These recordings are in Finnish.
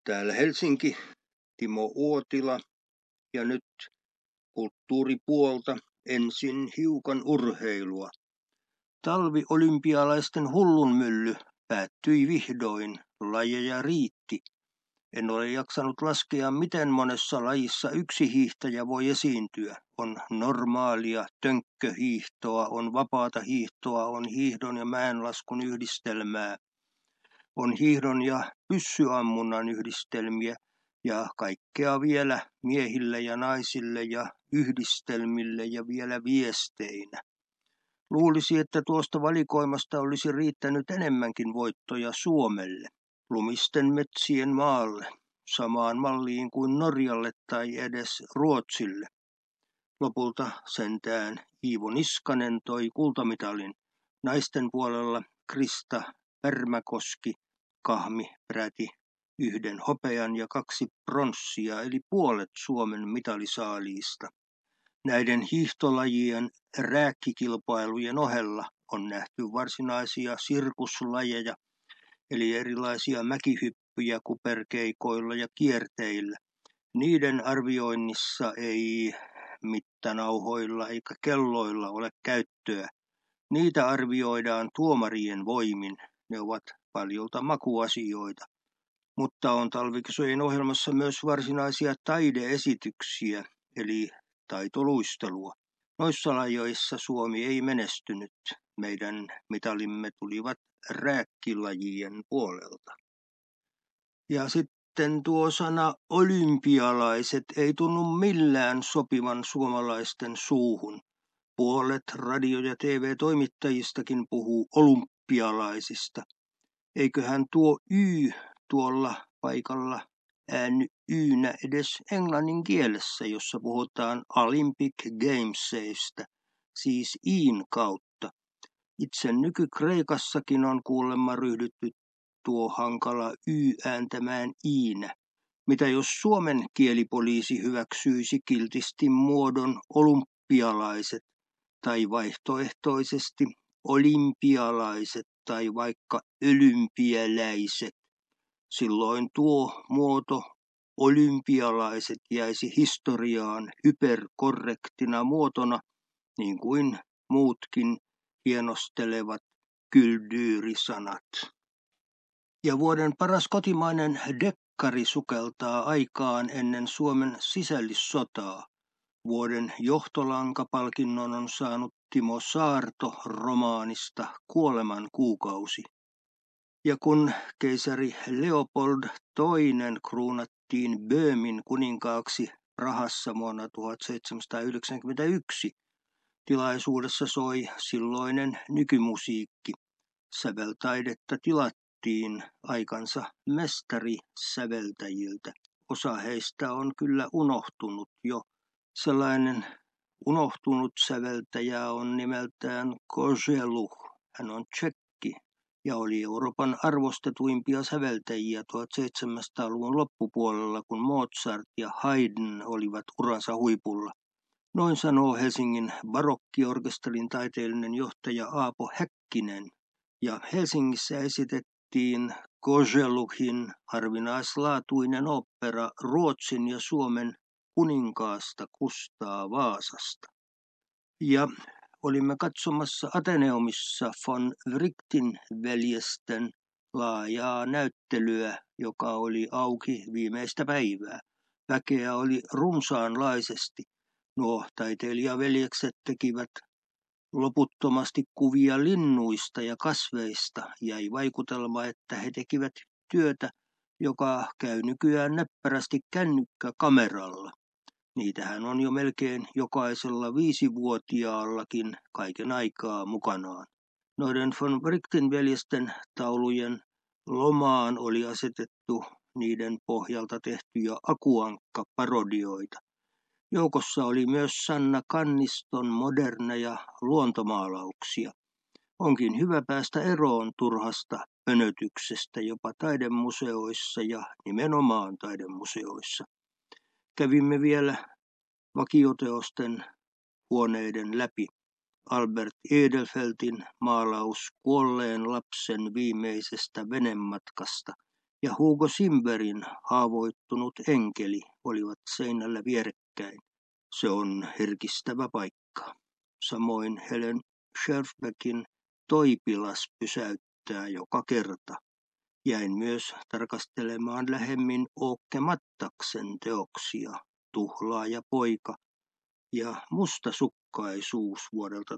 Täällä Helsinki, Timo Uotila, ja nyt kulttuuripuolta ensin hiukan urheilua. Talviolympialaisten hullunmylly päättyi vihdoin, lajeja riitti. En ole jaksanut laskea, miten monessa lajissa yksi hiihtäjä voi esiintyä. On normaalia tönkköhiihtoa, on vapaata hiihtoa, on hiihdon ja mäenlaskun yhdistelmää. On hiihdon ja pyssyammunnan yhdistelmiä ja kaikkea vielä miehille ja naisille ja yhdistelmille ja vielä viesteinä. Luulisi, että tuosta valikoimasta olisi riittänyt enemmänkin voittoja Suomelle, lumisten metsien maalle, samaan malliin kuin Norjalle tai edes Ruotsille. Lopulta sentään Iivo Niskanen toi kultamitalin. Naisten puolella Krista Pärmäkoski kahmi peräti 1 hopean ja 2 pronssia, eli puolet Suomen mitalisaaliista. Näiden hiihtolajien rääkkikilpailujen ohella on nähty varsinaisia sirkuslajeja, eli erilaisia mäkihyppyjä kuperkeikoilla ja kierteillä. Niiden arvioinnissa ei mittanauhoilla eikä kelloilla ole käyttöä. Niitä arvioidaan tuomarien voimin. Ne ovat paljolta makuasioita. Mutta on talvikisojen ohjelmassa myös varsinaisia taideesityksiä, eli taitoluistelua. Noissa lajeissa Suomi ei menestynyt. Meidän mitalimme tulivat rääkkilajien puolelta. Ja sitten tuo sana olympialaiset ei tunnu millään sopivan suomalaisten suuhun. Puolet radio- ja TV-toimittajistakin puhuu olympialaisista. Eiköhän tuo Y tuolla paikalla äänny Ynä edes englannin kielessä, jossa puhutaan Olympic Gamesista, siis Iin kautta. Itse nykykreikassakin on kuulemma ryhdytty tuo hankala Y ääntämään Iinä. Mitä jos Suomen kielipoliisi hyväksyisi kiltisti muodon olympialaiset tai vaihtoehtoisesti olympialaiset tai vaikka olympialäiset? Silloin tuo muoto olympialaiset jäisi historiaan hyperkorrektina muotona, niin kuin muutkin hienostelevat kyldyyrisanat. Ja vuoden paras kotimainen dekkari sukeltaa aikaan ennen Suomen sisällissotaa. Vuoden johtolankapalkinnon on saanut Timo Saarto romaanista Kuoleman kuukausi. Ja kun keisari Leopold II kruunattiin Böömin kuninkaaksi Prahassa vuonna 1791, tilaisuudessa soi silloinen nykymusiikki. Säveltaidetta tilattiin aikansa mestarisäveltäjiltä. Osa heistä on kyllä unohtunut jo. Sellainen unohtunut säveltäjä on nimeltään Koželuch. Hän on tšekki ja oli Euroopan arvostetuimpia säveltäjiä 1700-luvun loppupuolella, kun Mozart ja Haydn olivat uransa huipulla. Noin sanoo Helsingin barokkiorkesterin taiteellinen johtaja Aapo Häkkinen. Ja Helsingissä esitettiin Koželuchin harvinaislaatuinen opera Ruotsin ja Suomen kuninkaasta Kustaa Vaasasta. Ja olimme katsomassa Ateneumissa von Wrightin veljesten laajaa näyttelyä, joka oli auki viimeistä päivää. Väkeä oli runsaanlaisesti. Nuo taiteilijaveljekset tekivät loputtomasti kuvia linnuista ja kasveista. Jäi vaikutelma, että he tekivät työtä, joka käy nykyään näppärästi kännykkäkameralla. Niitähän on jo melkein jokaisella 5-vuotiaallakin kaiken aikaa mukanaan. Noiden von Wrightin veljesten taulujen lomaan oli asetettu niiden pohjalta tehtyjä akuankka-parodioita. Joukossa oli myös Sanna Kanniston moderneja luontomaalauksia. Onkin hyvä päästä eroon turhasta pönötyksestä jopa taidemuseoissa ja nimenomaan taidemuseoissa. Kävimme vielä vakioteosten huoneiden läpi. Albert Edelfeltin maalaus kuolleen lapsen viimeisestä venematkasta ja Hugo Simberin Haavoittunut enkeli olivat seinällä vierekkäin. Se on herkistävä paikka. Samoin Helen Scherfbeckin Toipilas pysäyttää joka kerta. Jäin myös tarkastelemaan lähemmin Åke Mattaksen teoksia Tuhlaaja poika ja Mustasukkaisuus vuodelta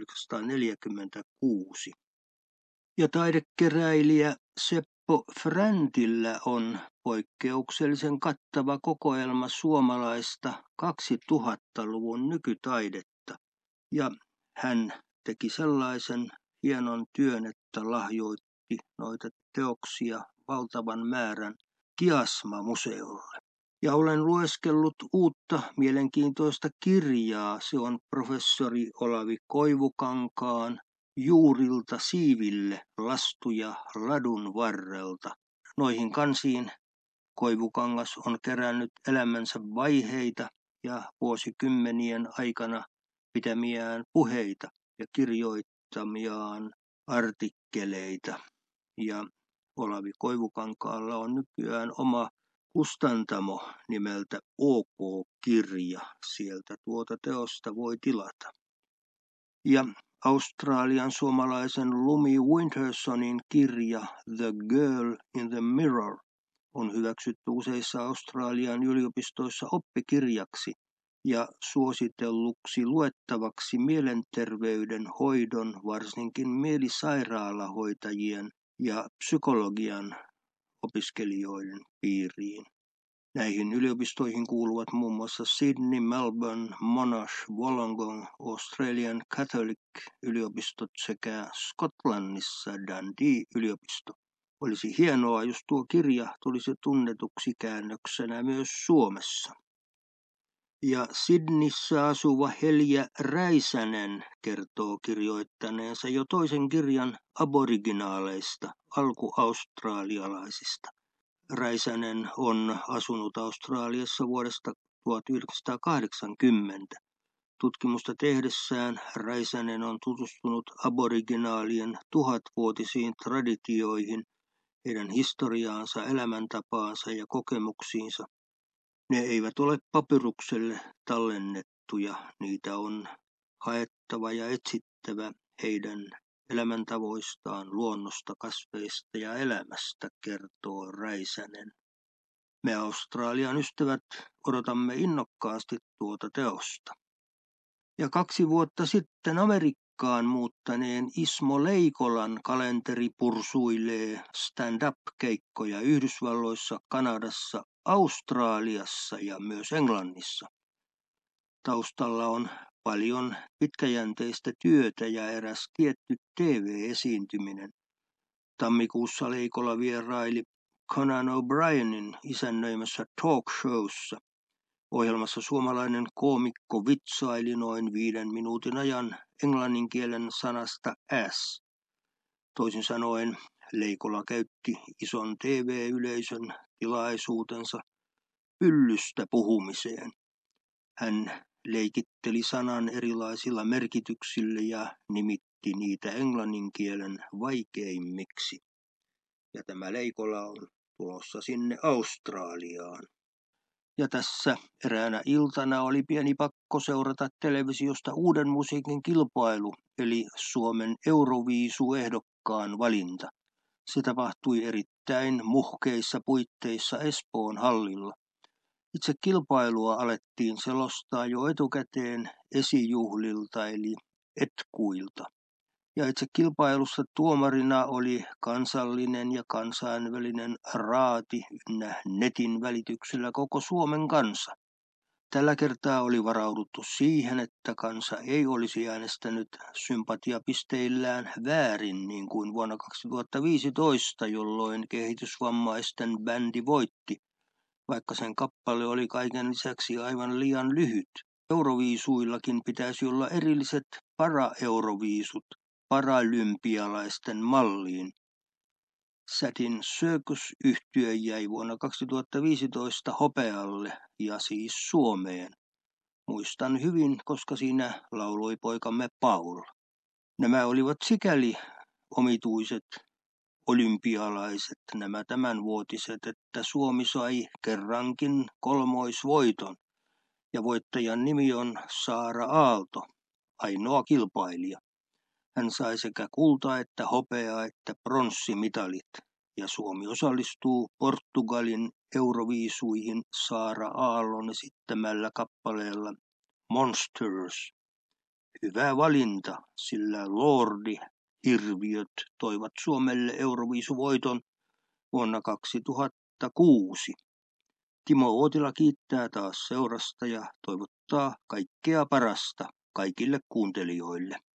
1946. Ja taidekeräilijä Seppo Fräntillä on poikkeuksellisen kattava kokoelma suomalaista 2000-luvun nykytaidetta. Ja hän teki sellaisen hienon työn, että lahjoitti noita teoksia valtavan määrän Kiasma-museolle. Ja olen lueskellut uutta mielenkiintoista kirjaa. Se on professori Olavi Koivukankaan Juurilta siiville lastuja ladun varrelta. Noihin kansiin Koivukangas on kerännyt elämänsä vaiheita ja vuosikymmenien aikana pitämiään puheita ja kirjoittamiaan artikkeleita. Ja Olavi Koivukankaalla on nykyään oma kustantamo nimeltä OK-kirja. Sieltä tuota teosta voi tilata. Ja Australian suomalaisen Lumi Wintersonin kirja The Girl in the Mirror on hyväksytty useissa Australian yliopistoissa oppikirjaksi ja suositelluksi luettavaksi mielenterveyden hoidon, varsinkin mielisairaalahoitajien ja psykologian opiskelijoiden piiriin. Näihin yliopistoihin kuuluvat muun muassa Sydney, Melbourne, Monash, Wollongong, Australian Catholic-yliopistot sekä Skotlannissa Dundee-yliopisto. Olisi hienoa, jos tuo kirja tulisi tunnetuksi käännöksenä myös Suomessa. Ja Sydneyssä asuva Helja Räisänen kertoo kirjoittaneensa jo toisen kirjan aboriginaaleista, alkuaustralialaisista. Räisänen on asunut Australiassa vuodesta 1980. Tutkimusta tehdessään Räisänen on tutustunut aboriginaalien 1000-vuotisiin traditioihin, heidän historiaansa, elämäntapaansa ja kokemuksiinsa. Ne eivät ole papyrukselle tallennettuja, niitä on haettava ja etsittävä heidän elämäntavoistaan, luonnosta, kasveista ja elämästä, kertoo Räisänen. Me Australian ystävät odotamme innokkaasti tuota teosta. Ja 2 vuotta sitten Amerikkaan muuttaneen Ismo Leikolan kalenteri pursuilee stand-up-keikkoja Yhdysvalloissa, Kanadassa, Australiassa ja myös Englannissa. Taustalla on paljon pitkäjänteistä työtä ja eräs tietty TV-esiintyminen. Tammikuussa Leikola vieraili Conan O'Brienin isännöimässä talk-showssa. Ohjelmassa suomalainen koomikko vitsaili noin 5 minuutin ajan englannin kielen sanasta ass. Toisin sanoen Leikola käytti ison TV-yleisön tilaisuutensa pyllystä puhumiseen. Hän leikitteli sanan erilaisilla merkityksillä ja nimitti niitä englannin kielen vaikeimmiksi. Ja tämä Leikola on tulossa sinne Australiaan. Ja tässä eräänä iltana oli pieni pakko seurata televisiosta uuden musiikin kilpailu, eli Suomen Euroviisu-ehdokkaan valinta. Se tapahtui erittäin muhkeissa puitteissa Espoon hallilla. Itse kilpailua alettiin selostaa jo etukäteen esijuhlilta eli etkuilta. Ja itse kilpailussa tuomarina oli kansallinen ja kansainvälinen raati ynnä netin välityksellä koko Suomen kansa. Tällä kertaa oli varauduttu siihen, että kansa ei olisi äänestänyt sympatiapisteillään väärin niin kuin vuonna 2015, jolloin kehitysvammaisten bändi voitti, vaikka sen kappale oli kaiken lisäksi aivan liian lyhyt. Euroviisuillakin pitäisi olla erilliset para-euroviisut paralympialaisten malliin. Satin Circus-yhtye jäi vuonna 2015 hopealle ja siis Suomeen. Muistan hyvin, koska siinä lauloi poikamme Paul. Nämä olivat sikäli omituiset olympialaiset, nämä tämänvuotiset, että Suomi sai kerrankin kolmoisvoiton ja voittajan nimi on Saara Aalto, ainoa kilpailija. Hän sai sekä kulta- että hopea- että pronssimitalit ja Suomi osallistuu Portugalin euroviisuihin Saara Aallon esittämällä kappaleella Monsters. Hyvä valinta, sillä Lordi-hirviöt toivat Suomelle euroviisuvoiton vuonna 2006. Timo Uotila kiittää taas seurasta ja toivottaa kaikkea parasta kaikille kuuntelijoille.